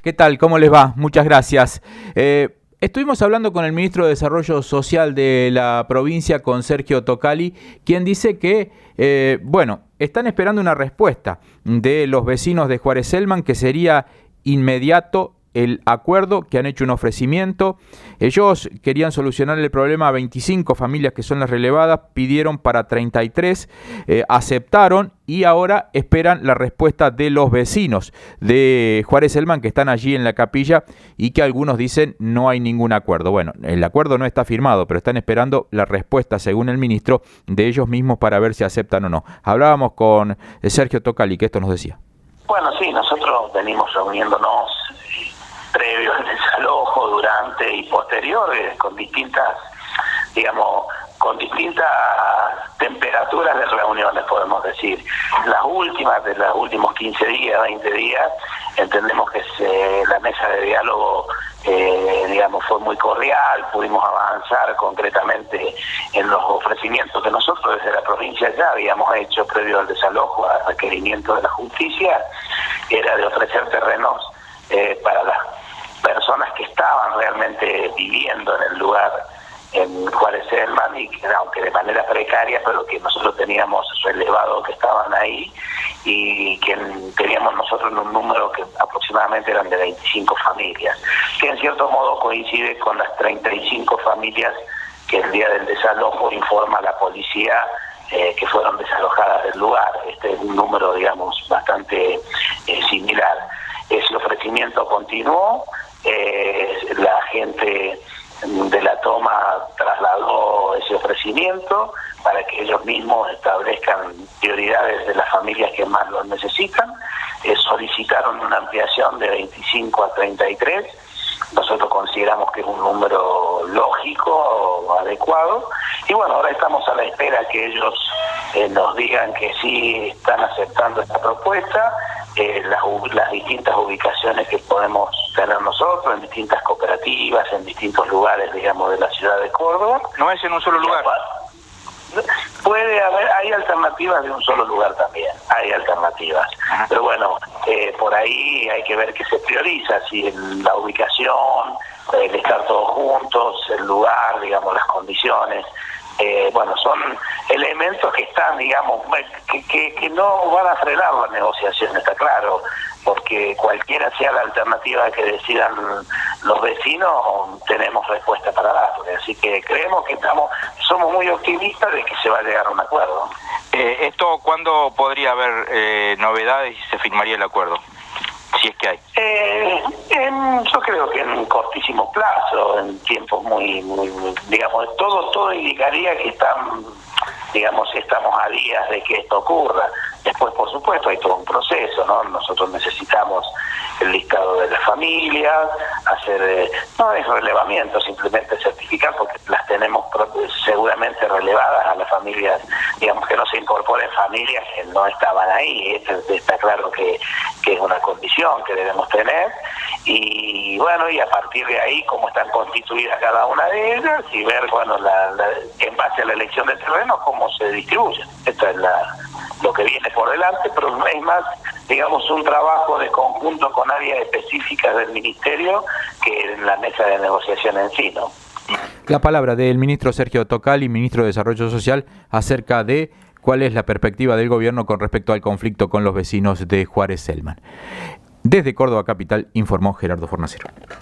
¿Qué tal? ¿Cómo les va? Muchas gracias. Estuvimos hablando con el ministro de Desarrollo Social de la provincia, con Sergio Tocali, quien dice que, están esperando una respuesta de los vecinos de Juárez Celman, que sería inmediato el acuerdo, que han hecho un ofrecimiento. Ellos querían solucionar el problema a 25 familias que son las relevadas, pidieron para 33, aceptaron y ahora esperan la respuesta de los vecinos de Juárez Celman, que están allí en la capilla y que algunos dicen no hay ningún acuerdo. Bueno, el acuerdo no está firmado, pero están esperando la respuesta, según el ministro, de ellos mismos para ver si aceptan o no. Hablábamos con Sergio Tocali, que esto nos decía. Bueno, sí, nosotros venimos reuniéndonos previo al desalojo, durante y posteriores, con distintas temperaturas de reuniones, podemos decir. Las últimas, de los últimos 15 días, 20 días, entendemos que la mesa de diálogo fue muy cordial, pudimos avanzar concretamente en los ofrecimientos que nosotros desde la provincia ya habíamos hecho previo al desalojo, a requerimiento de la justicia, era de ofrecer terrenos para las personas que estaban realmente viviendo en el lugar en Juárez Celman, y que aunque de manera precaria, pero que nosotros teníamos relevado que estaban ahí, y que teníamos nosotros un número que aproximadamente eran de 25 familias, que en cierto modo coincide con las 35 familias que el día del desalojo informa la policía que fueron desalojadas del lugar. Este es un número, bastante similar. Ese ofrecimiento continuó, la gente de la toma trasladó ese ofrecimiento para que ellos mismos establezcan prioridades de las familias que más lo necesitan. Solicitaron una ampliación de 25 a 33. Nosotros consideramos que es un número lógico, adecuado, y bueno, ahora estamos a la espera que ellos nos digan que sí están aceptando esta propuesta. Las distintas ubicaciones que podemos tener nosotros, en distintas cooperativas, en distintos lugares, de la ciudad de Córdoba. ¿No es en un solo lugar? Puede haber, hay alternativas de un solo lugar también, hay alternativas. Ajá. Pero bueno, por ahí hay que ver qué se prioriza, si la ubicación, el estar todos juntos, el lugar, las condiciones. Son elementos que están, que no van a frenar la negociación, está claro, porque cualquiera sea la alternativa que decidan los vecinos, tenemos respuesta para darle. Así que creemos que somos muy optimistas de que se va a llegar a un acuerdo. ¿Esto cuándo podría haber novedades y se firmaría el acuerdo? Si es que hay. Yo creo que en un cortísimo plazo, en tiempos muy todo indicaría que estamos a días de que esto ocurra. Después, por supuesto, hay todo un proceso, ¿no? Nosotros necesitamos el listado de las familias, no es relevamiento, simplemente certificar, porque las tenemos seguramente relevadas a las familias, que no se incorporen familias que no estaban ahí. Está claro que es una condición que debemos tener, y y a partir de ahí cómo están constituidas cada una de ellas, y ver, en base a la elección de terrenos, cómo se distribuyen. Esto es lo que viene por delante, pero no es más, un trabajo de conjunto con áreas específicas del ministerio que en la mesa de negociación en sí, ¿no? La palabra del ministro Sergio Tocali, ministro de Desarrollo Social, acerca de cuál es la perspectiva del gobierno con respecto al conflicto con los vecinos de Juárez Celman. Desde Córdoba Capital informó Gerardo Fornacero.